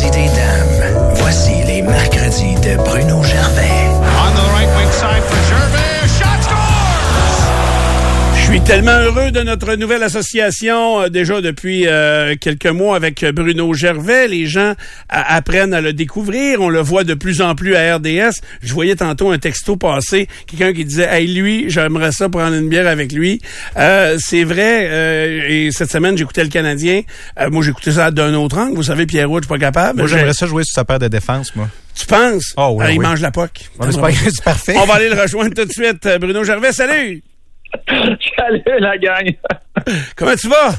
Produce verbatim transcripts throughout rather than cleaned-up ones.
mercredis des dames. Voici les mercredis de Bruno Gervais. On the right wing side for Gervais. Shot score! Je suis tellement heureux de notre nouvelle association, euh, déjà depuis euh, quelques mois avec Bruno Gervais. Les gens a- apprennent à le découvrir. On le voit de plus en plus à R D S. Je voyais tantôt un texto passer, quelqu'un qui disait « Hey, lui, j'aimerais ça prendre une bière avec lui. Euh, » C'est vrai, euh, et cette semaine, j'écoutais le Canadien. Euh, moi, j'écoutais ça d'un autre angle. Vous savez, Pierrot, je suis pas capable. Moi, J'ai- j'aimerais ça jouer sur sa paire de défense, moi. Tu penses? Oh, oui, Ah, il oui. mange la poque. Ouais, mais c'est, pas... c'est parfait. On va aller le rejoindre tout de suite. Bruno Gervais, salut! Salut la gang! Comment tu vas?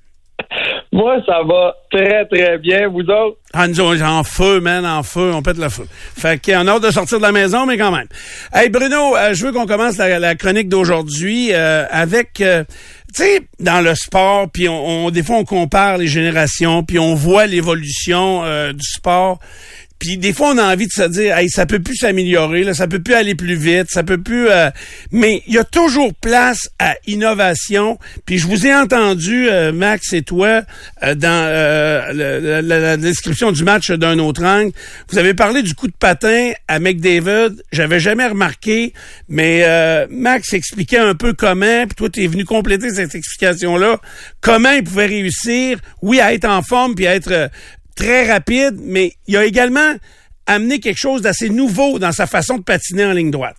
Moi, ça va très, très bien. Vous autres? Ah, nous, on est en feu, man, en feu. On pète le feu. Fait qu'on a hâte de sortir de la maison, mais quand même. Hey, Bruno, euh, je veux qu'on commence la, la chronique d'aujourd'hui euh, avec... Euh, tu sais, dans le sport, puis on, on, des fois, on compare les générations, puis on voit l'évolution euh, du sport. Puis des fois, on a envie de se dire, hey, ça peut plus s'améliorer, là, ça peut plus aller plus vite, ça peut plus... Euh... Mais il y a toujours place à innovation. Puis je vous ai entendu, euh, Max et toi, euh, dans euh, le, la, la description du match d'un autre angle. Vous avez parlé du coup de patin à McDavid. J'avais jamais remarqué, mais euh, Max expliquait un peu comment, puis toi, tu es venu compléter cette explication-là, comment il pouvait réussir, oui, à être en forme, puis à être... Euh, très rapide, mais il a également amené quelque chose d'assez nouveau dans sa façon de patiner en ligne droite.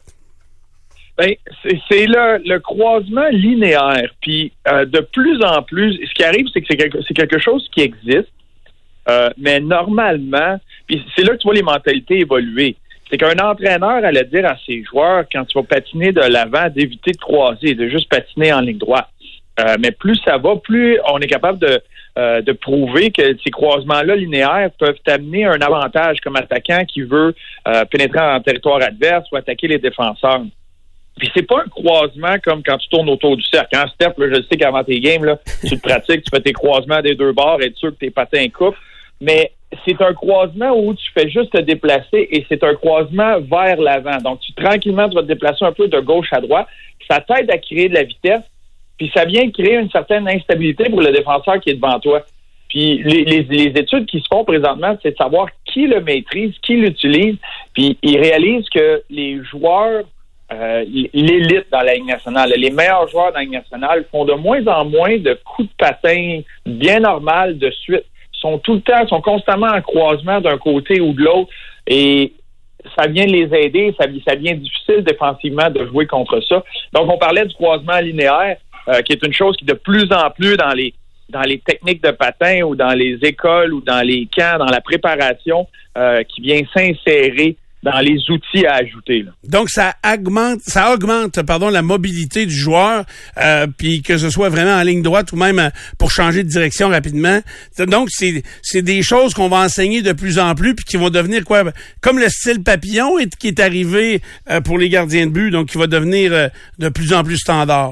Ben, c'est, c'est le, le croisement linéaire. Puis euh, de plus en plus, ce qui arrive, c'est que c'est quelque, c'est quelque chose qui existe, euh, mais normalement, puis c'est là que tu vois les mentalités évoluer. C'est qu'un entraîneur allait dire à ses joueurs, quand tu vas patiner de l'avant, d'éviter de croiser, de juste patiner en ligne droite. Euh, mais plus ça va, plus on est capable de Euh, de prouver que ces croisements-là linéaires peuvent t'amener un avantage comme attaquant qui veut euh, pénétrer en territoire adverse ou attaquer les défenseurs. Puis c'est pas un croisement comme quand tu tournes autour du cercle. Hein, Steph, là, je sais qu'avant tes games, là, tu te pratiques, tu fais tes croisements des deux bords, être sûr que tes patins coupent. Mais c'est un croisement où tu fais juste te déplacer et c'est un croisement vers l'avant. Donc, tu tranquillement, tu vas te déplacer un peu de gauche à droite. Ça t'aide à créer de la vitesse. Puis ça vient créer une certaine instabilité pour le défenseur qui est devant toi. Puis les, les, les études qui se font présentement, c'est de savoir qui le maîtrise, qui l'utilise. Puis ils réalisent que les joueurs, euh, l'élite dans la Ligue nationale, les meilleurs joueurs dans la Ligue nationale font de moins en moins de coups de patin bien normal de suite. Ils sont tout le temps, sont constamment en croisement d'un côté ou de l'autre. Et ça vient les aider, ça, ça devient difficile défensivement de jouer contre ça. Donc on parlait du croisement linéaire. Euh, qui est une chose qui de plus en plus dans les dans les techniques de patin ou dans les écoles ou dans les camps, dans la préparation, euh, qui vient s'insérer dans les outils à ajouter. Là. Donc ça augmente, ça augmente, pardon, la mobilité du joueur, euh, puis que ce soit vraiment en ligne droite ou même euh, pour changer de direction rapidement. Donc c'est c'est des choses qu'on va enseigner de plus en plus, puis qui vont devenir quoi, comme le style papillon et qui est arrivé euh, pour les gardiens de but, donc qui va devenir euh, de plus en plus standard.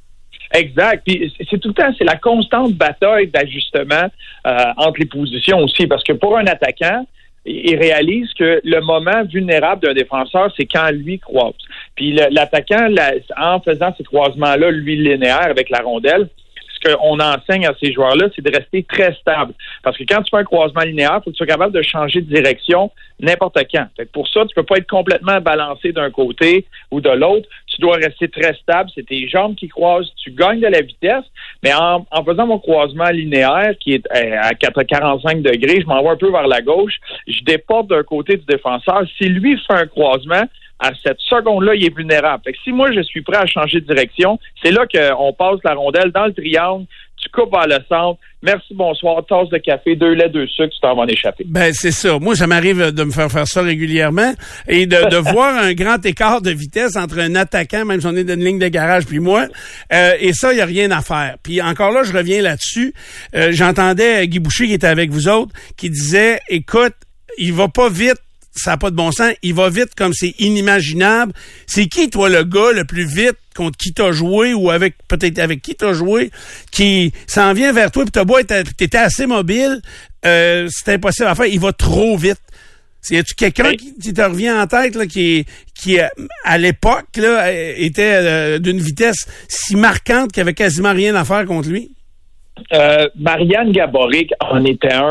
Exact. Puis c'est tout le temps, c'est la constante bataille d'ajustement euh, entre les positions aussi, parce que pour un attaquant, il réalise que le moment vulnérable d'un défenseur, c'est quand lui croise. Puis le, l'attaquant, la, en faisant ces croisements-là, lui linéaire avec la rondelle, ce qu'on enseigne à ces joueurs-là, c'est de rester très stable. Parce que quand tu fais un croisement linéaire, il faut que tu sois capable de changer de direction n'importe quand. Fait que pour ça, tu peux pas être complètement balancé d'un côté ou de l'autre. Tu dois rester très stable. C'est tes jambes qui croisent. Tu gagnes de la vitesse. Mais en, en faisant mon croisement linéaire, qui est à quarante-cinq degrés, je m'en vais un peu vers la gauche. Je déporte d'un côté du défenseur. Si lui fait un croisement, à cette seconde-là, il est vulnérable. Fait que si moi, je suis prêt à changer de direction, c'est là qu'on passe la rondelle dans le triangle, tu coupes vers le centre, merci, bonsoir, tasse de café, deux laits, deux sucres, tu t'en vas en échapper. Ben, c'est ça. Moi, ça m'arrive de me faire faire ça régulièrement et de, de voir un grand écart de vitesse entre un attaquant, même si on est dans une ligne de garage, puis moi, euh, et ça, il n'y a rien à faire. Puis encore là, je reviens là-dessus. Euh, j'entendais Guy Boucher qui était avec vous autres, qui disait, écoute, il va pas vite, ça n'a pas de bon sens, il va vite comme c'est inimaginable. C'est qui, toi, le gars le plus vite contre qui t'as joué ou avec peut-être avec qui t'as joué, qui s'en vient vers toi, puis t'as beau être, t'étais assez mobile, euh, c'est impossible à faire, il va trop vite. Y a-tu quelqu'un oui. qui, qui te revient en tête, là, qui, qui à l'époque là, était euh, d'une vitesse si marquante qu'il n'y avait quasiment rien à faire contre lui? Euh, Marianne Gaborik en était un.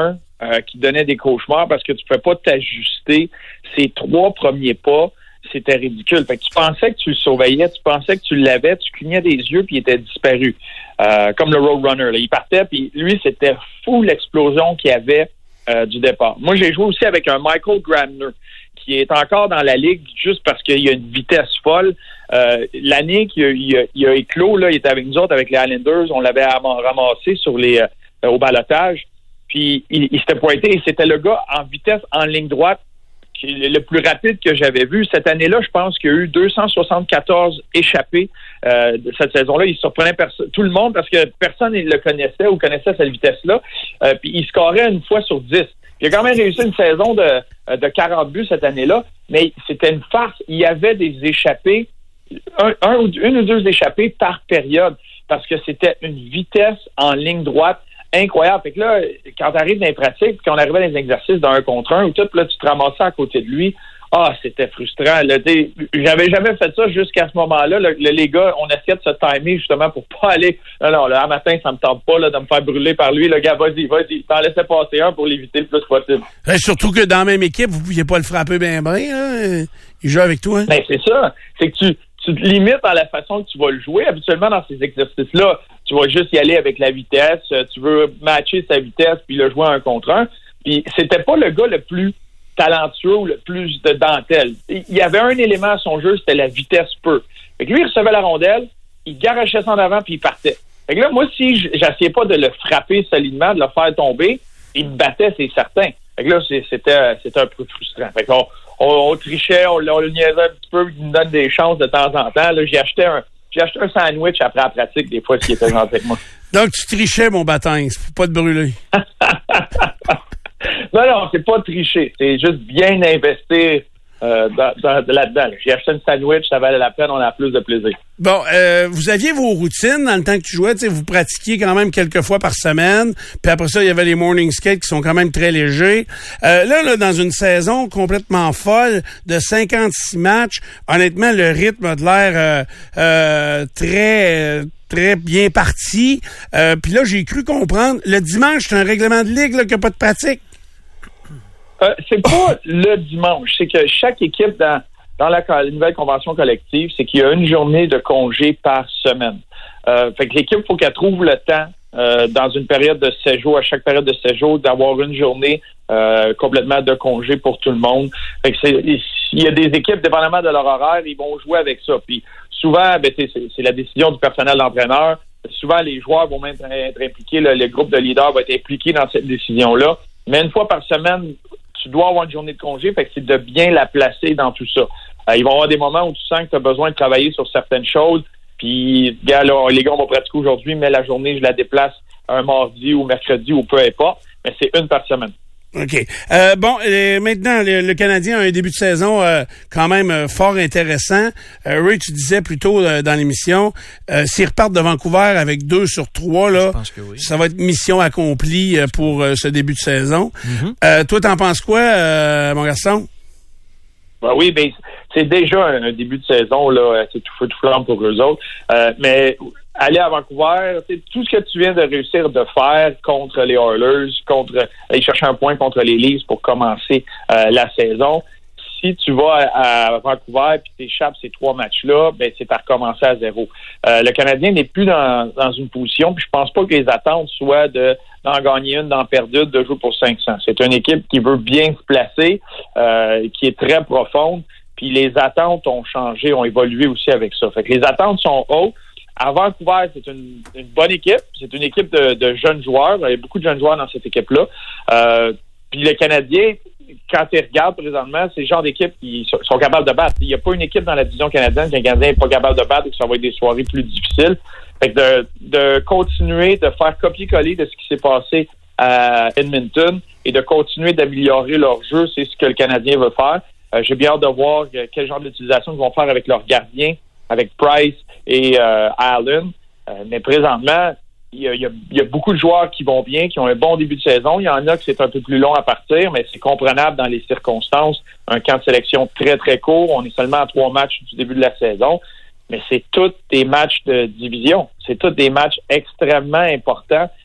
euh, qui te donnait des cauchemars parce que tu ne pouvais pas t'ajuster. Ces trois premiers pas, c'était ridicule. Fait que tu pensais que tu le surveillais, tu pensais que tu l'avais, tu clignais des yeux puis il était disparu. Euh, comme le Roadrunner. Là. Il partait puis lui, c'était fou l'explosion qu'il y avait euh, du départ. Moi, j'ai joué aussi avec un Michael Grabner qui est encore dans la ligue juste parce qu'il y a une vitesse folle. Euh, l'année qu'il a, il a, il a éclos, là, il était avec nous autres, avec les Islanders, on l'avait ramassé sur les euh, au ballottage, puis il, il s'était pointé, et c'était le gars en vitesse, en ligne droite, qui est le plus rapide que j'avais vu. Cette année-là, je pense qu'il y a eu deux cent soixante-quatorze échappés euh, de cette saison-là. Il surprenait perso- tout le monde parce que personne ne le connaissait ou connaissait cette vitesse-là. Euh, puis il scorait une fois sur dix. Il a quand même réussi une saison de, de quarante buts cette année-là, mais c'était une farce. Il y avait des échappés, un, un ou une ou deux échappés par période, parce que c'était une vitesse en ligne droite incroyable. Fait que là, quand tu arrives dans les pratiques, quand on arrivait dans les exercices d'un contre un, ou tout, là, tu te ramassais à côté de lui. Ah, c'était frustrant. Là, j'avais jamais fait ça jusqu'à ce moment-là. Là, les gars, on essayait de se timer justement pour pas aller. Non, non, là, un matin, ça me tente pas là, de me faire brûler par lui. Le gars, vas-y, vas-y. T'en laissais passer un pour l'éviter le plus possible. Et surtout que dans la même équipe, vous pouviez pas le frapper bien bien. Hein? Il joue avec toi. Ben, c'est ça. C'est que tu, tu te limites dans la façon que tu vas le jouer. Habituellement, dans ces exercices-là, tu vas juste y aller avec la vitesse. Tu veux matcher sa vitesse puis le jouer un contre un. Puis c'était pas le gars le plus talentueux ou le plus de dentelle. Il y avait un élément à son jeu, c'était la vitesse peu. Fait que lui, il recevait la rondelle, il garachait ça en avant puis il partait. Fait que là, moi, si j'essayais pas de le frapper solidement, de le faire tomber, il me battait, c'est certain. Fait que là, c'était, c'était un peu frustrant. Fait qu'on on, on trichait, on, on le niaisait un petit peu, il nous donne des chances de temps en temps. Là, j'ai acheté un j'ai acheté un sandwich après la pratique, des fois, s'il était gentil avec moi. Donc, tu trichais, mon bâton, faut pas te brûler. Non, non, c'est pas tricher. C'est juste bien investir euh, dans, dans, là-dedans. J'ai acheté un sandwich, ça valait la peine, on a plus de plaisir. Bon, euh, vous aviez vos routines dans le temps que tu jouais, tu sais, vous pratiquiez quand même quelques fois par semaine, puis après ça, il y avait les morning skates qui sont quand même très légers. Euh, là, là, dans une saison complètement folle de cinquante-six matchs, honnêtement, le rythme a de l'air euh, euh, très... Euh, très bien parti. Euh, puis là, j'ai cru comprendre, le dimanche, c'est un règlement de ligue là, qui n'a pas de pratique. Euh, c'est pas le dimanche. C'est que chaque équipe dans, dans la, la nouvelle convention collective, c'est qu'il y a une journée de congé par semaine. Euh, fait que l'équipe, il faut qu'elle trouve le temps euh, dans une période de séjour, à chaque période de séjour, d'avoir une journée euh, complètement de congé pour tout le monde. Fait que c'est, il y a des équipes, dépendamment de leur horaire, ils vont jouer avec ça. Puis souvent, ben, c'est, c'est la décision du personnel d'entraîneur. Souvent, les joueurs vont même être impliqués, le, le groupe de leaders va être impliqué dans cette décision-là. Mais une fois par semaine, tu dois avoir une journée de congé, fait que c'est de bien la placer dans tout ça. Euh, il va y avoir des moments où tu sens que tu as besoin de travailler sur certaines choses, puis, gars, là, les gars, on va pratiquer aujourd'hui, mais la journée, je la déplace un mardi ou mercredi ou peu importe, mais c'est une par semaine. OK. Euh, bon, euh, maintenant, le, le Canadien a un début de saison euh, quand même euh, fort intéressant. Euh, Ray, tu disais plus tôt euh, dans l'émission, euh, s'ils repartent de Vancouver avec deux sur trois, là, Je pense que oui. ça va être mission accomplie euh, pour euh, ce début de saison. Mm-hmm. Euh, toi, t'en penses quoi, euh, mon garçon? Ben oui, ben c'est déjà un, un début de saison, là, c'est tout feu tout flamme pour eux autres. Euh, mais aller à Vancouver, tout ce que tu viens de réussir de faire contre les Oilers, contre aller chercher un point contre les Leafs pour commencer euh, la saison. Si tu vas à, à Vancouver puis t'échappes ces trois matchs-là, ben c'est à recommencer à zéro. Euh, le Canadien n'est plus dans, dans une position, puis je pense pas que les attentes soient de d'en gagner une, d'en perdre une, de jouer pour cinq cents. C'est une équipe qui veut bien se placer, euh, qui est très profonde, puis les attentes ont changé, ont évolué aussi avec ça. Fait que les attentes sont hautes. À Vancouver, c'est une, une bonne équipe. C'est une équipe de, de jeunes joueurs. Il y a beaucoup de jeunes joueurs dans cette équipe-là. Euh, puis les Canadiens, quand ils regardent présentement, c'est le genre d'équipe qui sont, sont capables de battre. Il n'y a pas une équipe dans la division canadienne qu'un Canadien n'est pas capable de battre et que ça va être des soirées plus difficiles. Fait que de, de continuer de faire copier-coller de ce qui s'est passé à Edmonton et de continuer d'améliorer leur jeu, c'est ce que le Canadien veut faire. Euh, j'ai bien hâte de voir quel genre d'utilisation ils vont faire avec leurs gardiens, avec Price et euh, Allen. Euh, mais présentement, il y, a, il, y a, il y a beaucoup de joueurs qui vont bien, qui ont un bon début de saison. Il y en a que c'est un peu plus long à partir, mais c'est comprenable dans les circonstances. Un camp de sélection très, très court. On est seulement à trois matchs du début de la saison. Mais c'est tous des matchs de division. C'est tous des matchs extrêmement importants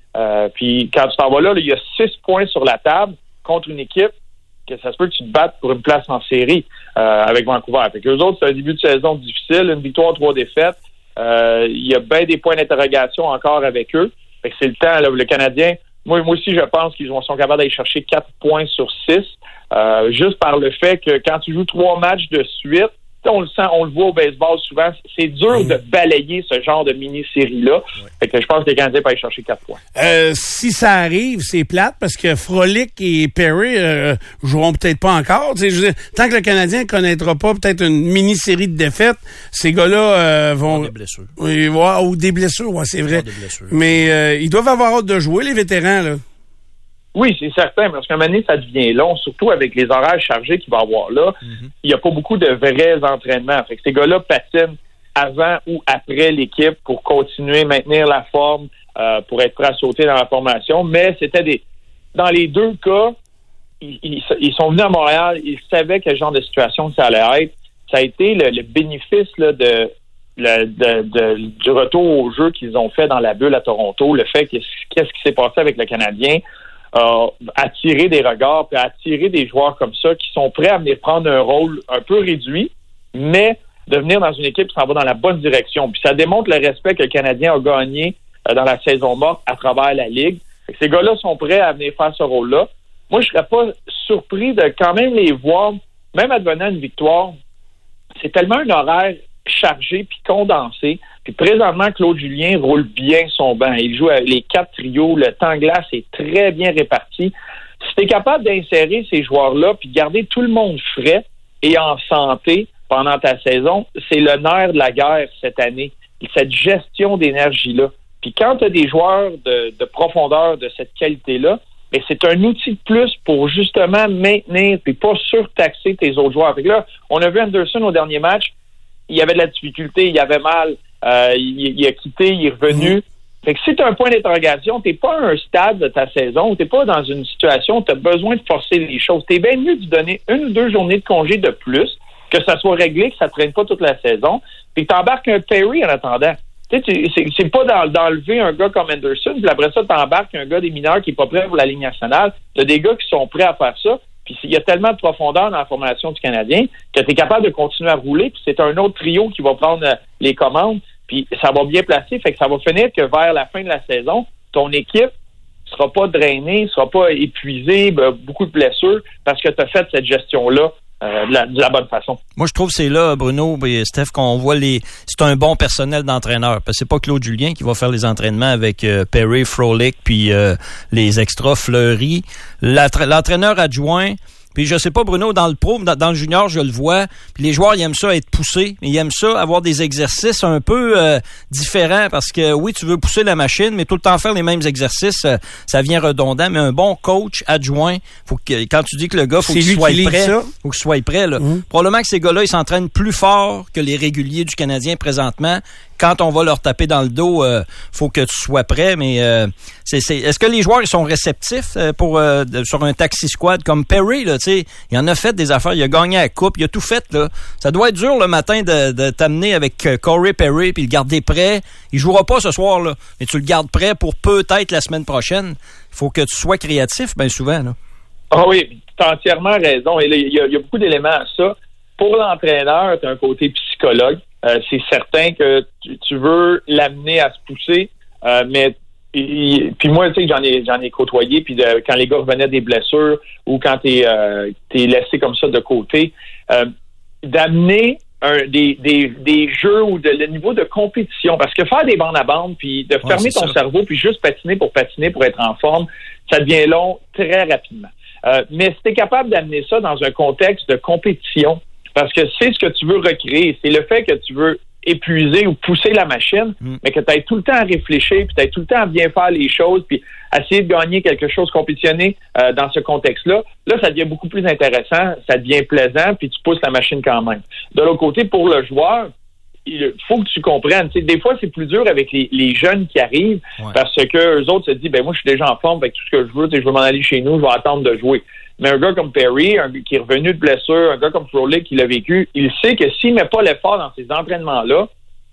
Euh, puis quand tu t'en vas là, là, il y a six points sur la table contre une équipe que ça se peut que tu te battes pour une place en série euh, avec Vancouver. Fait que eux autres, c'est un début de saison difficile, une victoire, trois défaites. Euh, il y a bien des points d'interrogation encore avec eux. Fait que c'est le temps, là, le Canadien. Moi, moi aussi, je pense qu'ils sont capables d'aller chercher quatre points sur six, euh, juste par le fait que quand tu joues trois matchs de suite, on le sent, on le voit au baseball souvent, c'est dur de balayer ce genre de mini-série-là. Ouais. Fait que je pense que les Canadiens peuvent aller chercher quatre points. Euh, si ça arrive, c'est plate parce que Frolic et Perry euh, joueront peut-être pas encore. Je veux dire, tant que le Canadien connaîtra pas peut-être une mini-série de défaites, ces gars-là euh, vont... Des blessures. Oui, ouais, ou des blessures, ouais, c'est vrai. Mais euh, ils doivent avoir hâte de jouer, les vétérans, là. Oui, c'est certain, parce qu'à un moment donné, ça devient long, surtout avec les horaires chargés qu'il va y avoir là. Mm-hmm. Il n'y a pas beaucoup de vrais entraînements. Fait que ces gars-là patinent avant ou après l'équipe pour continuer, maintenir la forme, euh, pour être prêt à sauter dans la formation. Mais c'était des... Dans les deux cas, ils, ils, ils sont venus à Montréal, ils savaient quel genre de situation ça allait être. Ça a été le, le bénéfice là, de, le, de, de, du retour au jeu qu'ils ont fait dans la bulle à Toronto, le fait que qu'est-ce qui s'est passé avec le Canadien. Euh, attirer des regards, puis attirer des joueurs comme ça qui sont prêts à venir prendre un rôle un peu réduit, mais de venir dans une équipe qui s'en va dans la bonne direction. Puis ça démontre le respect que le Canadien a gagné euh, dans la saison morte à travers la Ligue. Fait que ces gars-là sont prêts à venir faire ce rôle-là. Moi, je serais pas surpris de quand même les voir, même advenant une victoire. C'est tellement un horaire chargé puis condensé. Puis présentement, Claude Julien roule bien son banc. Il joue avec les quatre trios. Le temps glace est très bien réparti. Si tu es capable d'insérer ces joueurs-là puis garder tout le monde frais et en santé pendant ta saison, c'est le nerf de la guerre cette année. Cette gestion d'énergie-là. Puis quand tu as des joueurs de, de profondeur de cette qualité-là, mais c'est un outil de plus pour justement maintenir puis pas surtaxer tes autres joueurs. Fait que là, on a vu Anderson au dernier match. Il y avait de la difficulté, il avait mal, euh, il, il a quitté, il est revenu. Mmh. Fait que si tu as un point d'interrogation, t'es pas à un stade de ta saison, t'es pas dans une situation où tu as besoin de forcer les choses. T'es bien mieux de donner une ou deux journées de congé de plus, que ça soit réglé, que ça traîne pas toute la saison, puis que t'embarques un Perry en attendant. Tu sais, c'est, c'est pas dans, d'enlever un gars comme Anderson, puis après ça, t'embarques un gars des mineurs qui est pas prêt pour la Ligue nationale. T'as des gars qui sont prêts à faire ça. Puis il y a tellement de profondeur dans la formation du Canadien que tu es capable de continuer à rouler. Puis c'est un autre trio qui va prendre euh, les commandes. Puis ça va bien placer. Fait que ça va finir que vers la fin de la saison, ton équipe sera pas drainée, sera pas épuisée, ben, beaucoup de blessures, parce que tu as fait cette gestion-là euh, de, la, de la bonne façon. Moi, je trouve que c'est là, Bruno et Steph, qu'on voit les... C'est un bon personnel d'entraîneur. Parce que c'est pas Claude Julien qui va faire les entraînements avec euh, Perry, Frolic, puis euh, les extras Fleury. L'entraîneur adjoint... Puis je sais pas, Bruno, dans le pro, dans, dans le junior, je le vois. Puis les joueurs, ils aiment ça être poussés. Ils aiment ça avoir des exercices un peu euh, différents parce que oui, tu veux pousser la machine, mais tout le temps faire les mêmes exercices, euh, ça vient redondant. Mais un bon coach adjoint, faut que quand tu dis que le gars, faut qu'il soit prêt, faut qu'il soit prêt. Là. Mmh. Probablement que ces gars-là, ils s'entraînent plus fort que les réguliers du Canadien présentement. Quand on va leur taper dans le dos, euh, faut que tu sois prêt. Mais euh, c'est, c'est, est-ce que les joueurs ils sont réceptifs euh, pour euh, de, sur un taxi squad comme Perry là, tu sais, il en a fait des affaires, il a gagné la coupe, il a tout fait là. Ça doit être dur le matin de, de t'amener avec euh, Corey Perry puis le garder prêt. Il jouera pas ce soir là, mais tu le gardes prêt pour peut-être la semaine prochaine. Il faut que tu sois créatif, bien souvent là. Ah oui, tu as entièrement raison. Et il y, y a beaucoup d'éléments à ça. Pour l'entraîneur, tu as un côté psychologue. Euh, c'est certain que tu, tu veux l'amener à se pousser, euh, mais puis moi, tu sais, j'en ai j'en ai côtoyé, puis de, quand les gars revenaient des blessures ou quand t'es euh, t'es laissé comme ça de côté, euh, d'amener un, des, des des jeux ou de le niveau de compétition, parce que faire des bandes à bande, puis de fermer ouais, ton ça. cerveau, puis juste patiner pour patiner pour être en forme, ça devient long très rapidement. Euh, mais si t'es capable d'amener ça dans un contexte de compétition, parce que c'est ce que tu veux recréer, c'est le fait que tu veux épuiser ou pousser la machine, mm. mais que tu aies tout le temps à réfléchir, puis tu aies tout le temps à bien faire les choses, puis essayer de gagner quelque chose, compétitionner euh, dans ce contexte-là. Là, ça devient beaucoup plus intéressant, ça devient plaisant, puis tu pousses la machine quand même. De l'autre côté, pour le joueur, il faut que tu comprennes. T'sais, des fois, c'est plus dur avec les, les jeunes qui arrivent, ouais. parce que eux autres se disent, ben moi, je suis déjà en forme, avec tout ce que je veux, je veux m'en aller chez nous, je vais attendre de jouer. Mais un gars comme Perry, un gars qui est revenu de blessure, un gars comme Frolic qui l'a vécu, il sait que s'il met pas l'effort dans ces entraînements-là, ben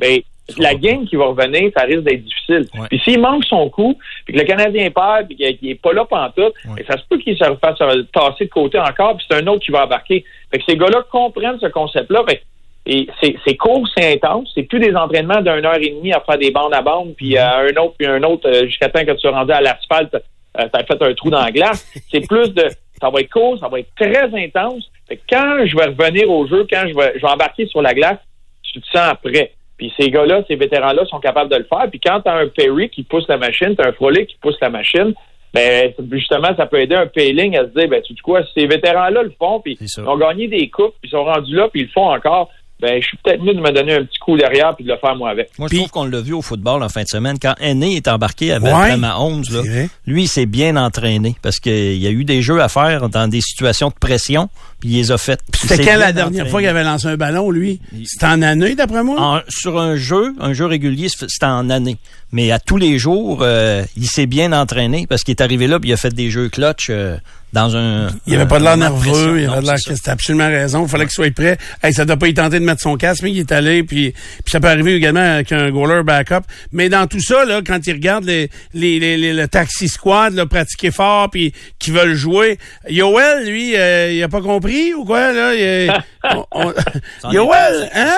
la game qui va revenir, ça risque d'être difficile. Ouais. Puis s'il manque son coup, puis que le Canadien perd, puis qu'il n'est pas là pantoute, ouais. ça se peut qu'il se fasse tasser de côté encore, puis c'est un autre qui va embarquer. Fait que ces gars-là comprennent ce concept-là. Fait, et c'est, c'est court, c'est intense. C'est plus des entraînements d'une heure et demie à faire des bandes à bandes, puis euh, un autre, puis un autre, euh, jusqu'à temps que tu sois rendu à l'asphalte, euh, t'as fait un trou dans la glace. C'est plus de... Ça va être court, ça va être très intense. Fait que quand je vais revenir au jeu, quand je vais, je vais embarquer sur la glace, tu te sens prêt. Puis ces gars-là, ces vétérans-là sont capables de le faire. Puis quand tu as un Perry qui pousse la machine, tu as un Frolic qui pousse la machine, ben justement, ça peut aider un Payling à se dire, ben tu sais quoi, si ces vétérans-là le font, puis ils ont gagné des coupes, puis ils sont rendus là, puis ils le font encore, ben je suis peut-être mieux de me donner un petit coup derrière puis de le faire moi avec. Moi, je puis, trouve qu'on l'a vu au football en fin de semaine. Quand Aîné est embarqué avec ouais, Mahomes, là, lui, il s'est bien entraîné parce qu'il y a eu des jeux à faire dans des situations de pression, puis il les a faites. C'était quand la dernière entraîné. fois qu'il avait lancé un ballon, lui? C'était en année, d'après moi? En, sur un jeu, un jeu régulier, c'était en année. Mais à tous les jours, euh, il s'est bien entraîné parce qu'il est arrivé là puis il a fait des jeux clutch euh, dans un... Il avait un, pas de l'air nerveux, pression. il avait de l'air... C'était absolument raison. Il fallait qu'il soit prêt. Hey, ça doit pas y tenter de mettre son casque, mais il est allé, puis, puis ça peut arriver également avec un goaler backup. Mais dans tout ça, là, quand il regarde les, les, les, les, le taxi squad, là, pratiquer fort, puis qui veulent jouer, Yoel, lui, euh, il a pas compris ou quoi, là? Il, on, on... Yoel, hein?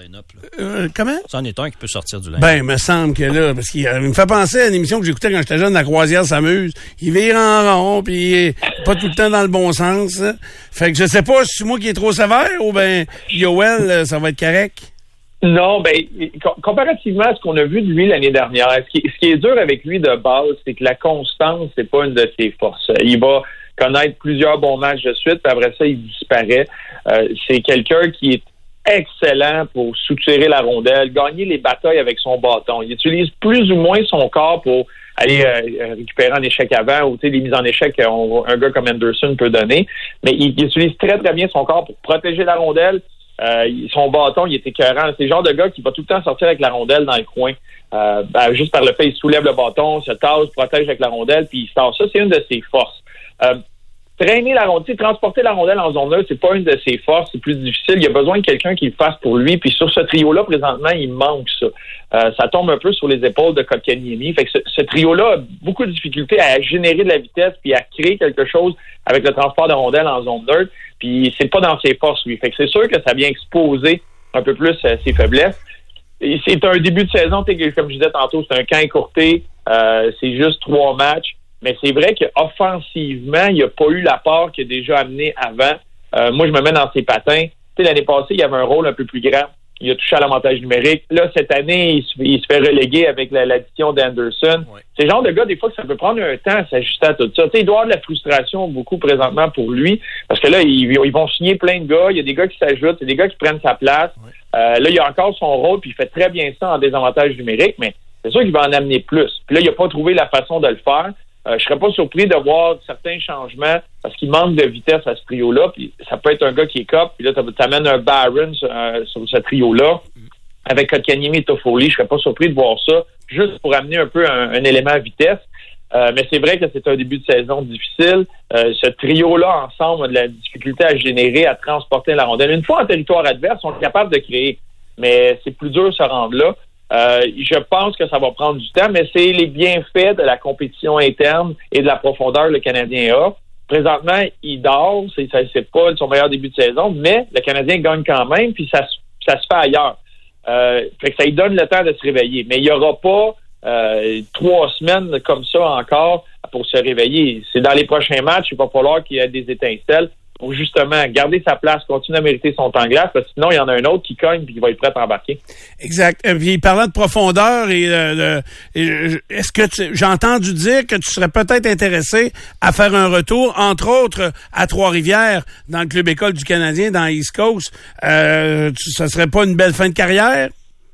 Euh, comment? C'en est un qui peut sortir du line-up. Ben, il me semble que là, parce qu'il me fait penser à une émission que j'écoutais quand j'étais jeune, La Croisière s'amuse. Il vire en rond, puis il est pas tout le temps dans le bon sens. Hein. Fait que je sais pas si c'est moi qui est trop sévère ou ben Yoel, ça va être correct. Non, ben, comparativement à ce qu'on a vu de lui l'année dernière, ce qui, ce qui est dur avec lui de base, c'est que la constance, c'est pas une de ses forces. Il va connaître plusieurs bons matchs de suite, puis après ça, il disparaît. Euh, c'est quelqu'un qui est excellent pour soutirer la rondelle, gagner les batailles avec son bâton. Il utilise plus ou moins son corps pour aller euh, récupérer un échec avant ou tu sais les mises en échec qu'un un gars comme Anderson peut donner. Mais il, il utilise très très bien son corps pour protéger la rondelle. Euh, son bâton, il est écœurant. C'est le genre de gars qui va tout le temps sortir avec la rondelle dans le coin. Euh, ben, juste par le fait, il soulève le bâton, se tasse, protège avec la rondelle, puis il sort. Ça, c'est une de ses forces. Euh, Traîner la rondelle, transporter la rondelle en zone neutre, c'est pas une de ses forces, c'est plus difficile. Il y a besoin de quelqu'un qui le fasse pour lui. Puis sur ce trio-là, présentement, il manque ça. Euh, ça tombe un peu sur les épaules de Kotkaniemi. Fait que ce, ce trio-là a beaucoup de difficultés à générer de la vitesse puis à créer quelque chose avec le transport de rondelle en zone neutre. Puis c'est pas dans ses forces, lui. Fait que c'est sûr que ça vient exposer un peu plus euh, ses faiblesses. Et c'est un début de saison, comme je disais tantôt, c'est un camp écourté. Euh, c'est juste trois matchs. Mais c'est vrai qu'offensivement, il n'y a pas eu l'apport qu'il a déjà amené avant. Euh, moi, je me mets dans ses patins. Tu sais, l'année passée, il avait un rôle un peu plus grand. Il a touché à l'avantage numérique. Là, cette année, il se, il se fait reléguer avec la, l'addition d'Anderson. Ouais. C'est le genre de gars, des fois, que ça peut prendre un temps à s'ajuster à tout ça. Tu sais, il doit y avoir de la frustration beaucoup présentement pour lui. Parce que là, ils, ils vont signer plein de gars. Il y a des gars qui s'ajoutent. Il y a des gars qui prennent sa place. Ouais. Euh, là, il a encore son rôle, puis il fait très bien ça en désavantage numérique. Mais c'est sûr qu'il va en amener plus. Puis là, il n'a pas trouvé la façon de le faire. Euh, je serais pas surpris de voir certains changements parce qu'il manque de vitesse à ce trio-là. Puis ça peut être un gars qui est cop, puis là, tu amènes un Barron sur, euh, sur ce trio-là. Avec Kotkaniemi et Toffoli, je serais pas surpris de voir ça, juste pour amener un peu un, un élément à vitesse. Euh, mais c'est vrai que c'est un début de saison difficile. Euh, ce trio-là, ensemble, a de la difficulté à générer, à transporter la rondelle. Une fois en territoire adverse, on est capable de créer. Mais c'est plus dur de se rendre là. Euh, je pense que ça va prendre du temps, mais c'est les bienfaits de la compétition interne et de la profondeur que le Canadien a. Présentement, il dort, c'est, ça, c'est pas son meilleur début de saison, mais le Canadien gagne quand même, puis ça, ça se fait ailleurs. Euh, fait que ça lui donne le temps de se réveiller. Mais il n'y aura pas euh, trois semaines comme ça encore pour se réveiller. C'est dans les prochains matchs, il va falloir qu'il y ait des étincelles pour justement garder sa place, continuer à mériter son temps de glace, parce que sinon, il y en a un autre qui cogne et qui va être prêt à embarquer. Exact. Et puis, parlant de profondeur, et, euh, et est-ce que tu, j'ai entendu dire que tu serais peut-être intéressé à faire un retour, entre autres, à Trois-Rivières, dans le club école du Canadien, dans East Coast. Euh, tu, ça serait pas une belle fin de carrière?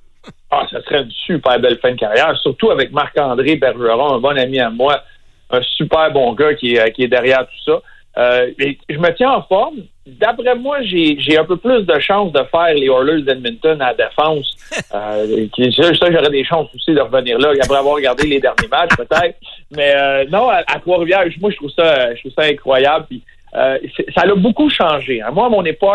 Ah, ça serait une super belle fin de carrière, surtout avec Marc-André Bergeron, un bon ami à moi, un super bon gars qui est, qui est derrière tout ça. Euh, et je me tiens en forme. D'après moi, j'ai, j'ai un peu plus de chances de faire les Oilers d'Edmonton à la défense. Euh, qui, ça, j'aurais des chances aussi de revenir là, après avoir regardé les derniers matchs, peut-être. Mais euh, non, à, à Trois-Rivières, moi, je trouve ça, je trouve ça incroyable. Puis, euh, ça a beaucoup changé. Hein. Moi, à mon époque,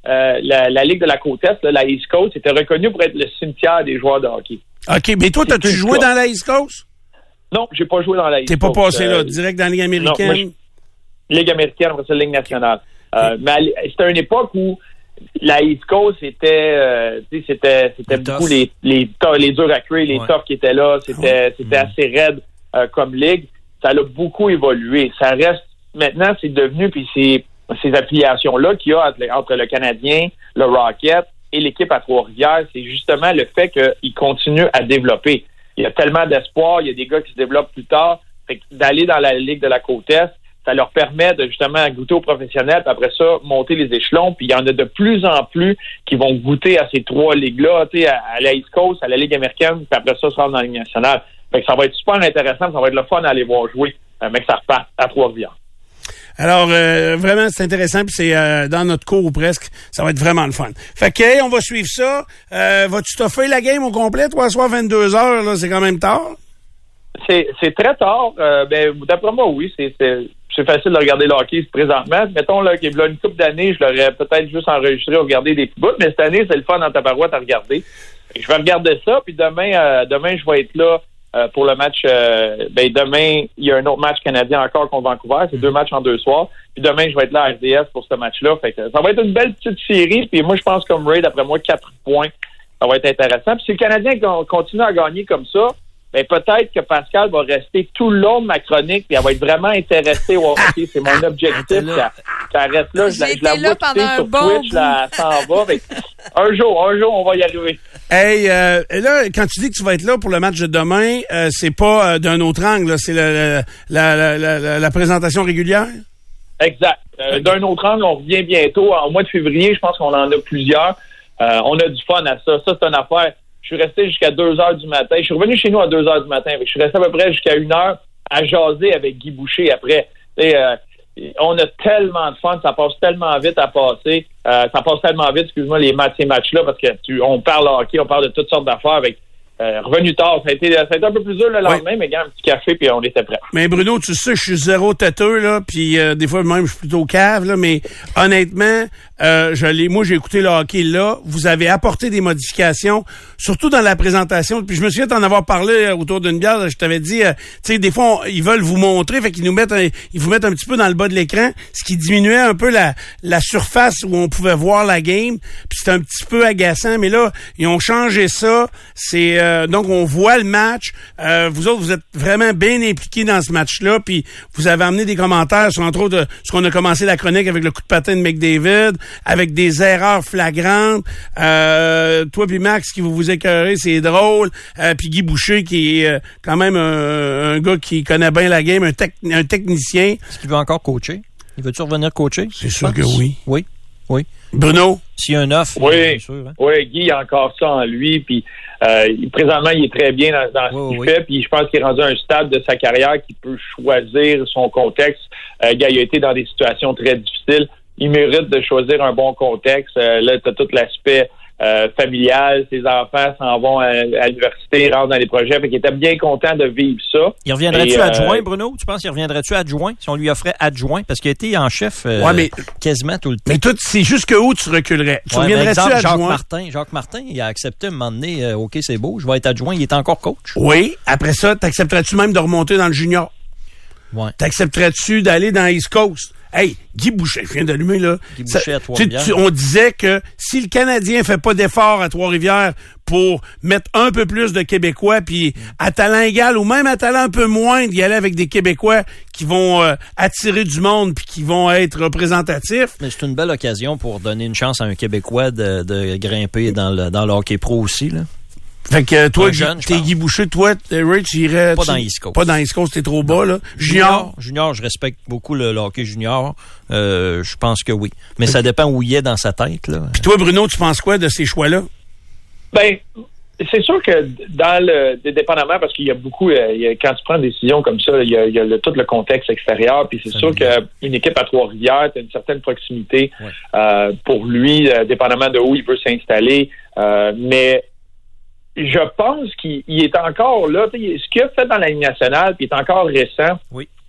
euh, la, la Ligue de la Côte-Est, là, la East Coast, était reconnue pour être le cimetière des joueurs de hockey. OK, mais toi, t'as-tu joué dans la East Coast? Non, j'ai pas joué dans la East T'es Coast. T'es pas passé euh, là, direct dans la Ligue américaine? Non, moi, je, Ligue américaine, après ça, Ligue nationale. Euh, mais c'était une époque où la East Coast, c'était, euh, c'était, c'était beaucoup les, les, les durs à cuire, les ouais. toughs qui étaient là. C'était, ouais. c'était mmh. assez raide euh, comme ligue. Ça a beaucoup évolué. Ça reste, maintenant, c'est devenu, puis c'est ces affiliations-là qu'il y a entre le Canadien, le Rocket et l'équipe à Trois-Rivières, c'est justement le fait qu'ils continuent à développer. Il y a tellement d'espoir, il y a des gars qui se développent plus tard. Fait que d'aller dans la Ligue de la Côte-Est, ça leur permet de justement goûter aux professionnels, puis après ça, monter les échelons. Puis il y en a de plus en plus qui vont goûter à ces trois ligues-là, tu sais, à, à la East Coast, à la Ligue américaine, puis après ça, se rendre dans la Ligue nationale. Fait que ça va être super intéressant, ça va être le fun à aller voir jouer, euh, mais que ça reparte à Trois-Rivières. Alors, euh, vraiment, c'est intéressant, puis c'est euh, dans notre cours ou presque. Ça va être vraiment le fun. Fait que, hey, on va suivre ça. Euh, vas-tu t'offrir la game au complet, toi, à soir vingt-deux heures, là, c'est quand même tard? C'est, c'est très tard. Euh, ben, d'après moi, oui, c'est, c'est, c'est facile de regarder le hockey présentement. Mettons, là, qu'il y a une couple d'années, je l'aurais peut-être juste enregistré ou regardé des petits bouts, mais cette année, c'est le fun dans ta barouette à regarder. Je vais regarder ça, puis demain, euh, demain, je vais être là euh, pour le match. Euh, ben, demain, il y a un autre match canadien encore contre Vancouver. C'est deux matchs en deux soirs. Puis demain, je vais être là à R D S pour ce match-là. Fait que ça va être une belle petite série. Puis moi, je pense comme Ray, d'après moi, quatre points. Ça va être intéressant. Puis si le Canadien continue à gagner comme ça, ben peut-être que Pascal va rester tout le long de ma chronique puis elle va être vraiment intéressée au hockey. C'est mon objectif. Ça, ça reste là. Je la, je la vois quitter sur bon Twitch. Là, elle s'en va. Fait, un jour, un jour, on va y arriver. Hey, euh, là, quand tu dis que tu vas être là pour le match de demain, euh, c'est pas euh, d'un autre angle, là, c'est la, la, la, la, la, la présentation régulière? Exact. Euh, okay. D'un autre angle, on revient bientôt. En mois de février, je pense qu'on en a plusieurs. Euh, on a du fun à ça. Ça, c'est une affaire. Je suis resté jusqu'à deux heures du matin. Je suis revenu chez nous à deux heures du matin. Je suis resté à peu près jusqu'à une heure à jaser avec Guy Boucher après. Et, euh, on a tellement de fun. Ça passe tellement vite à passer. Euh, ça passe tellement vite, excuse-moi, les matchs, ces matchs-là, parce que tu, on parle hockey, on parle de toutes sortes d'affaires avec Euh, revenu tard, ça a, été, ça a été un peu plus dur le lendemain, oui. mais gars, un petit café, puis on était prêts. Mais Bruno, tu sais, je suis zéro têteux, là, puis euh, des fois même, je suis plutôt cave, là, mais honnêtement, euh, je l'ai, moi, j'ai écouté le hockey là, vous avez apporté des modifications, surtout dans la présentation, puis je me souviens t'en avoir parlé euh, autour d'une bière, là, je t'avais dit, euh, tu sais, des fois, on, ils veulent vous montrer, fait qu'ils nous mettent, un, ils vous mettent un petit peu dans le bas de l'écran, ce qui diminuait un peu la, la surface où on pouvait voir la game, puis c'était un petit peu agaçant, mais là, ils ont changé ça, c'est... Euh, donc, on voit le match. Euh, vous autres, vous êtes vraiment bien impliqués dans ce match-là. Puis, vous avez amené des commentaires sur, entre autres, ce qu'on a commencé la chronique avec le coup de patin de McDavid, avec des erreurs flagrantes. Euh, toi puis Max, qui vous vous écœurez, c'est drôle. Euh, puis Guy Boucher, qui est euh, quand même un, un gars qui connaît bien la game, un, tec- un technicien. Est-ce qu'il veut encore coacher? Il veut-tu revenir coacher? C'est sûr que oui. Oui. Oui. Bruno? S'il y a un offre, oui, bien sûr. Hein? Oui, Guy, il a encore ça en lui. Puis euh, présentement, il est très bien dans, dans ce oui, qu'il oui. fait. Puis je pense qu'il est rendu à un stade de sa carrière qu'il peut choisir son contexte. Euh, Guy, il a été dans des situations très difficiles. Il mérite de choisir un bon contexte. Euh, là, tu as tout l'aspect euh, familial. Ses enfants s'en vont à, à l'université, rentrent dans les projets. Fait qu'il était bien content de vivre ça. Il reviendrait-tu euh, adjoint, Bruno? Tu penses qu'il reviendrait-tu adjoint si on lui offrait adjoint? Parce qu'il a été en chef euh, ouais, mais, quasiment tout le temps. Mais toi, c'est jusque où tu reculerais? Tu ouais, reviendrais-tu adjoint? Jacques Martin, Jacques Martin, il a accepté à un moment donné, euh, OK, c'est beau, je vais être adjoint. Il est encore coach. Oui. Après ça, t'accepterais-tu même de remonter dans le junior? Ouais. T'accepterais-tu d'aller dans East Coast? Hey, Guy Boucher, je viens d'allumer, là. Guy Boucher ça, à Trois-Rivières. Tu, tu, on disait que si le Canadien fait pas d'effort à Trois-Rivières pour mettre un peu plus de Québécois, puis à talent égal ou même à talent un peu moins, d'y aller avec des Québécois qui vont euh, attirer du monde puis qui vont être représentatifs. Mais c'est une belle occasion pour donner une chance à un Québécois de, de grimper dans le, dans le hockey pro aussi, là. Fait que toi, jeune, t'es Guy Boucher, toi, Rich, irais... Pas tu, dans East Coast. Pas dans East Coast, t'es trop bas, là. Junior? Junior, junior je respecte beaucoup le, le hockey junior. Euh, je pense que oui. Mais ça dépend où il est dans sa tête, là. Puis toi, Bruno, tu penses quoi de ces choix-là? Ben, c'est sûr que dans le... dépendamment, parce qu'il y a beaucoup... Il y a, quand tu prends une décision comme ça, il y a, il y a le, tout le contexte extérieur, puis c'est ça sûr qu'une équipe à Trois-Rivières, t'as une certaine proximité ouais. euh, pour lui, euh, dépendamment de où il veut s'installer. Euh, mais... Je pense qu'il il est encore là. Ce qu'il a fait dans la Ligue nationale, puis il est encore récent. Oui.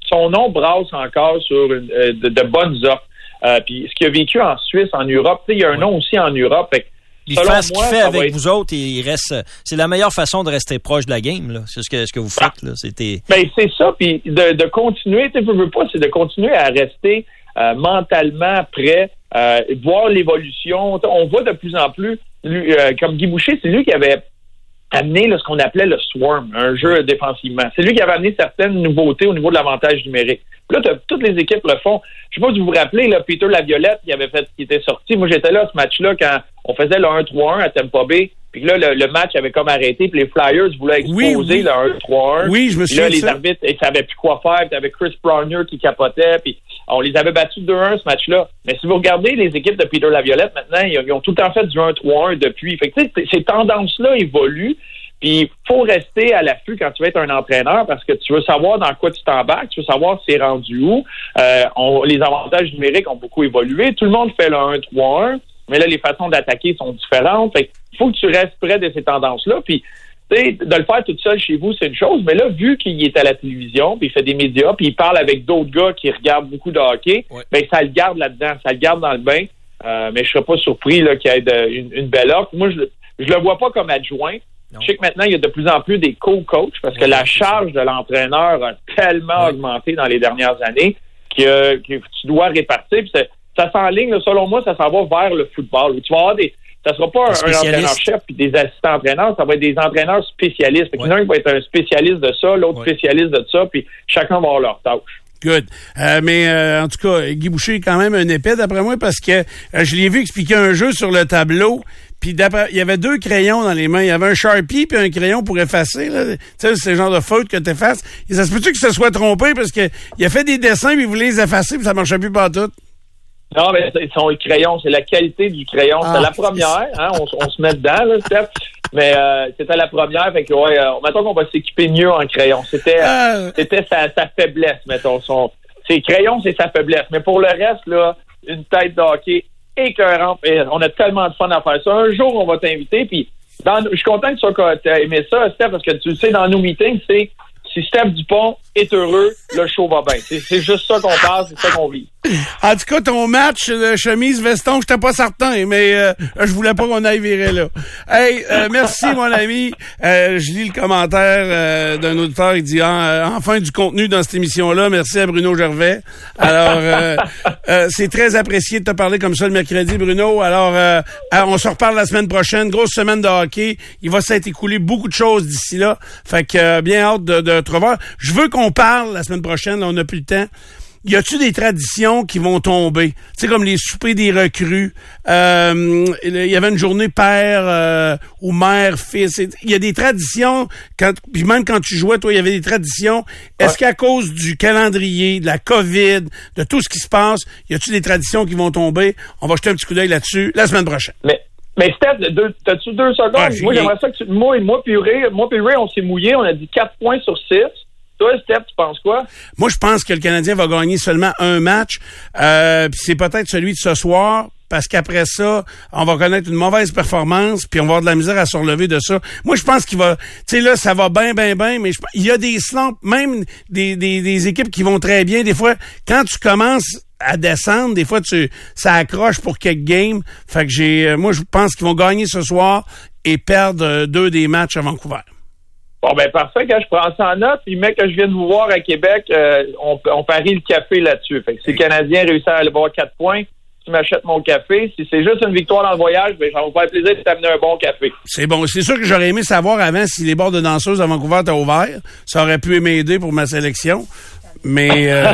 son nom brasse encore sur une, euh, de, de bonnes offres. Euh, puis ce qu'il a vécu en Suisse, en Europe, tu sais, il y a un ouais. nom aussi en Europe. Fait, il fait ce qu'il fait avec être... vous autres, il reste. C'est la meilleure façon de rester proche de la game, là. C'est ce que ce que vous faites, là. C'était. Ben c'est ça, puis de, de continuer, tu sais, veux pas, c'est de continuer à rester euh, mentalement prêt, euh, voir l'évolution. On voit de plus en plus, lui, euh, comme Guy Boucher, c'est lui qui avait amené là, ce qu'on appelait le Swarm, un jeu défensivement. C'est lui qui avait amené certaines nouveautés au niveau de l'avantage numérique. Puis là, toutes les équipes le font. Je sais pas si vous vous rappelez, là, Peter Laviolette, qui avait fait, qui était sorti. Moi, j'étais là à ce match-là quand on faisait le un trois un à Tampa Bay. Puis là, le, le match avait comme arrêté. Puis les Flyers voulaient exposer oui, oui. le un trois un. Oui, je me souviens. Puis là, les arbitres, ils savaient plus quoi faire. Puis avait Chris Pronger qui capotait. Puis on les avait battus deux un ce match-là. Mais si vous regardez les équipes de Peter Laviolette, maintenant, ils, ils ont tout le temps fait du un trois un depuis. Fait que, tu sais, ces tendances-là évoluent. Puis il faut rester à l'affût quand tu veux être un entraîneur parce que tu veux savoir dans quoi tu t'embarques, tu veux savoir c'est rendu où. Euh, on, les avantages numériques ont beaucoup évolué. Tout le monde fait le un trois un, mais là, les façons d'attaquer sont différentes. Fait il faut que tu restes près de ces tendances-là. Puis, tu sais, de le faire tout seul chez vous, c'est une chose. Mais là, vu qu'il est à la télévision, puis il fait des médias, puis il parle avec d'autres gars qui regardent beaucoup de hockey, ouais. ben ça le garde là-dedans, ça le garde dans le bain. Euh, mais je serais pas surpris là, qu'il y ait de, une, une belle offre. Moi, je, je le vois pas comme adjoint. Non. Je sais que maintenant, il y a de plus en plus des co-coachs parce que oui, la charge ça. de l'entraîneur a tellement oui. augmenté dans les dernières années que, que tu dois répartir. Puis ça s'enligne, selon moi, ça s'en va vers le football. Où tu vas avoir des, ça sera pas un, un entraîneur-chef puis des assistants-entraîneurs, ça va être des entraîneurs spécialistes. Fait qu'il y en a un qui va être un spécialiste de ça, l'autre oui. spécialiste de ça, puis chacun va avoir leur tâche. Good. Euh, mais euh, en tout cas, Guy Boucher est quand même un épais d'après moi parce que euh, je l'ai vu expliquer un jeu sur le tableau. Puis d'après, il y avait deux crayons dans les mains. Il y avait un Sharpie puis un crayon pour effacer. Là. Tu sais, c'est le genre de faute que tu effaces. Et ça se peut-tu qu'il se soit trompé parce que il a fait des dessins puis il voulait les effacer puis ça marchait plus pas tout. Non, mais c'est son crayon, c'est la qualité du crayon. Ah, c'est la première, hein, on, on se met dedans, là, Steph. Mais euh, c'était la première, fait que ouais, euh, mettons qu'on va s'équiper mieux en crayon. C'était euh... c'était sa, sa faiblesse, mettons. Son, ses crayons, c'est sa faiblesse. Mais pour le reste, là, une tête de hockey écœurante. Et on a tellement de fun à faire ça. Un jour, on va t'inviter, puis dans, je suis content que tu aies aimé ça, Steph, parce que tu le sais, dans nos meetings, c'est si Steph Dupont est heureux, le show va bien. C'est, c'est juste ça qu'on passe, c'est ça qu'on vit. En tout cas, ton match de chemise veston, j'étais pas certain, mais euh, je voulais pas qu'on aille virer là. Hey, euh, merci mon ami. Euh, je lis le commentaire euh, d'un auditeur, il dit ah, enfin du contenu dans cette émission-là. Merci à Bruno Gervais. Alors, euh, euh, c'est très apprécié de te parler comme ça le mercredi, Bruno. Alors, euh, on se reparle la semaine prochaine. Grosse semaine de hockey. Il va s'être écoulé beaucoup de choses d'ici là. Fait que euh, bien hâte de, de te revoir. Je veux qu'on parle la semaine prochaine. Là, on n'a plus le temps. Y a-tu des traditions qui vont tomber? Tu sais, comme les soupers des recrues. Euh, il y avait une journée père euh, ou mère, fils. Il y a des traditions. Quand, puis même quand tu jouais, toi, il y avait des traditions. Est-ce ouais. qu'à cause du calendrier, de la COVID, de tout ce qui se passe, y a-tu des traditions qui vont tomber? On va jeter un petit coup d'œil là-dessus la semaine prochaine. Mais Mais Steph, deux, t'as-tu deux secondes? Ah, moi, j'aimerais ça que tu... Moi et moi, puis Ray, moi puis Ray, on s'est mouillés. On a dit quatre points sur six. Toi, Steph, tu penses quoi? Moi, je pense que le Canadien va gagner seulement un match. Euh, puis c'est peut-être celui de ce soir, parce qu'après ça, on va connaître une mauvaise performance, puis on va avoir de la misère à se relever de ça. Moi, je pense qu'il va... Tu sais, là, ça va bien, bien, bien, mais il y a des slumps, même des, des, des équipes qui vont très bien. Des fois, quand tu commences à descendre, des fois, tu ça accroche pour quelques games. Fait que j'ai... Moi, je pense qu'ils vont gagner ce soir et perdre deux des matchs à Vancouver. Bon, ben parfait, quand je prends ça en note, puis mec que je viens de vous voir à Québec, euh, on, on parie le café là-dessus. Fait que si le Canadien réussit à aller voir quatre points, tu m'achètes mon café. Si c'est juste une victoire dans le voyage, ben ça va me faire plaisir de t'amener un bon café. C'est bon. C'est sûr que j'aurais aimé savoir avant si les bars de danseuses à Vancouver étaient ouverts. Ça aurait pu m'aider pour ma sélection. Mais... Euh...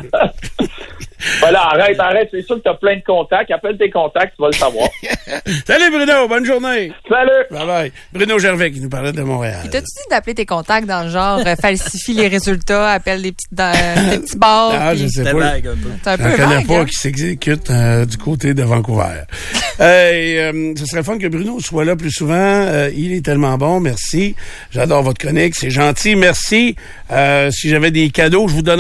Voilà, arrête, arrête. C'est sûr que tu as plein de contacts. Appelle tes contacts, tu vas le savoir. Salut Bruno, bonne journée. Salut. Bye bye. Bruno Gervais qui nous parlait de Montréal. Et t'as-tu dit d'appeler tes contacts dans le genre euh, falsifie les résultats, appelle des petits, euh, des petits bars? Ah, pis... je sais pas. Vague, un peu. C'est un peu je connais vague, pas hein? qui s'exécute euh, du côté de Vancouver. euh, euh, ce serait fun que Bruno soit là plus souvent. Euh, il est tellement bon, merci. J'adore votre chronique, c'est gentil, merci. Euh, si j'avais des cadeaux, je vous donnerais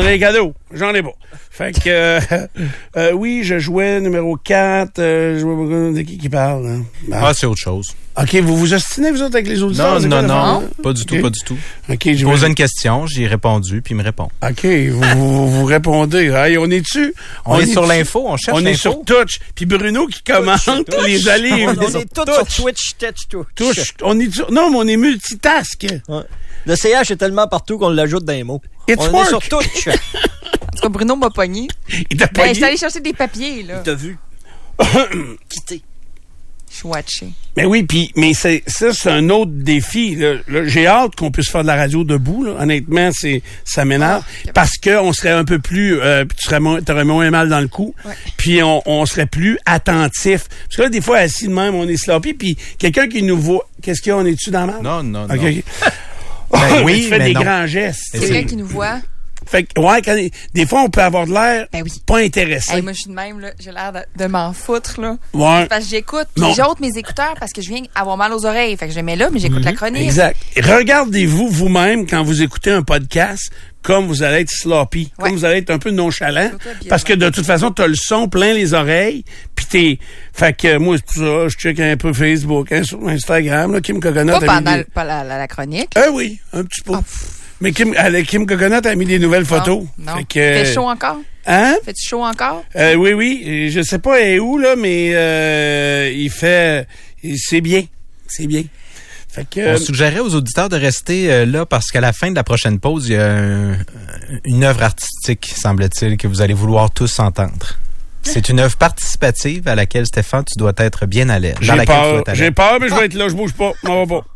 voudrais des cadeaux. J'en ai pas. Fait que, euh, euh, oui, je jouais numéro quatre. Euh, je jouais, de qui qui parle? Hein? Ben, Ah, c'est autre chose. OK, vous vous ostinez, vous autres, avec les auditeurs? Non, c'est non, quoi, non, l'affaire, là? pas du tout, OK. pas du tout. OK, Je je pose vais- une question, j'y ai répondu, puis il me répond. OK, vous, vous, vous répondez. Hey, on est-tu? On, est sur est-tu- l'info, on cherche On est l'info. sur Touch. Puis Bruno qui commente les allées. On, on sur est tous Touch. sur Twitch, Touch, Touch. Touch. On est sur... Non, mais on est multitask. Ouais. Le C H est tellement partout qu'on l'ajoute dans les mots. It's on work. est sur Touch. En tout cas, Bruno m'a pogné. Il t'a pas Ben, dit. j'étais allé chercher des papiers, là. T'as vu? Quitté. Je suis watché. Mais oui, puis mais c'est ça, c'est un autre défi. Là. Là, j'ai hâte qu'on puisse faire de la radio debout. Là. Honnêtement, c'est ça m'énerve Ah, parce que on serait un peu plus, euh, puis tu serais moins, t'aurais moins mal dans le cou. Ouais. Puis on, on serait plus attentif. Parce que là, des fois assis de même, on est sloppy. Puis quelqu'un qui nous voit, qu'est-ce qu'il y a, on est-tu dans la merde? Non, non, Ok, non. ok. Ben oui, tu fais mais des non. grands gestes. Et tu sais. Quelqu'un qui nous voit. Fait que, ouais, quand, des fois, on peut avoir de l'air Ben oui. pas intéressé. Hey, moi, je suis de même, là. J'ai l'air de, de m'en foutre, là. Ouais. Parce que j'écoute, puis Non. j'ôte mes écouteurs parce que je viens avoir mal aux oreilles. Fait que je les mets là, mais j'écoute la chronique. Exact. Regardez-vous vous-même quand vous écoutez un podcast comme vous allez être sloppy, Ouais. comme vous allez être un peu nonchalant, Surtout habillement. parce que de toute façon, t'as le son plein les oreilles, puis t'es... Fait que moi, c'est pour ça, je check un peu Facebook, hein, sur Instagram, là, Kim Coconut Pas a mis pendant des... pas la, la, la chronique. Ah oui, un petit peu. Ah, Mais Kim, elle- Kim Coconut a mis des nouvelles photos. Non. Fait que... Fait chaud encore? Hein? Fait-tu chaud encore? Euh, oui, oui. Et je sais pas elle est où, là, mais euh, il fait... C'est bien. C'est bien. Fait que... On suggérait aux auditeurs de rester euh, là parce qu'à la fin de la prochaine pause, il y a un- une œuvre artistique, semble-t-il, que vous allez vouloir tous entendre. C'est une œuvre participative à laquelle, Stéphane, tu dois être bien à l'aise. Dans J'ai laquelle tu dois peur. être à J'ai l'aise. peur, mais je vais être là. Je bouge pas. Je m'en vais pas.